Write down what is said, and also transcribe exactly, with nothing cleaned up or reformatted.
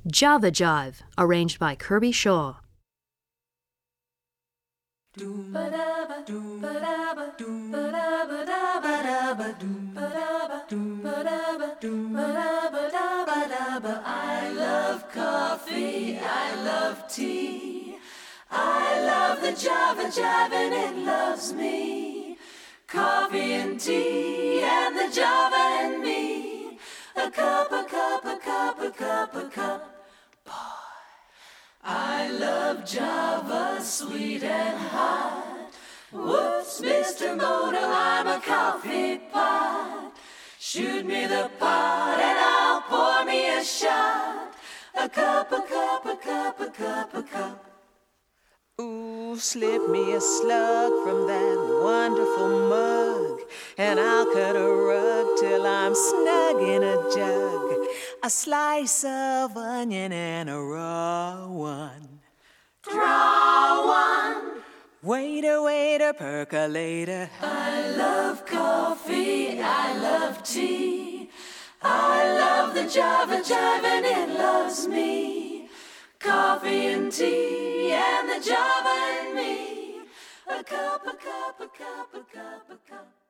Java Jive, arranged by Kirby Shaw. I love coffee, I love tea, I love the Java Jive and it loves me. Coffee and tea and the Java and me. A cup, a cup, a cup, a cup, a cup. Boy, I love Java, sweet and hot. Whoops, Mister Moto, I'm a coffee pot. Shoot me the pot and I'll pour me a shot. A cup, a cup, a cup, a cup, a cup. Ooh, slip me a slug from that wonderful mug, and I'll cut a rug till I'm snug in a jug. A slice of onion and a raw one. Draw one. Waiter, waiter, percolator. I love coffee, I love tea, I love the Java Jive and it loves me. Coffee and tea and the Java and me. A cup, a cup, a cup, a cup, a cup.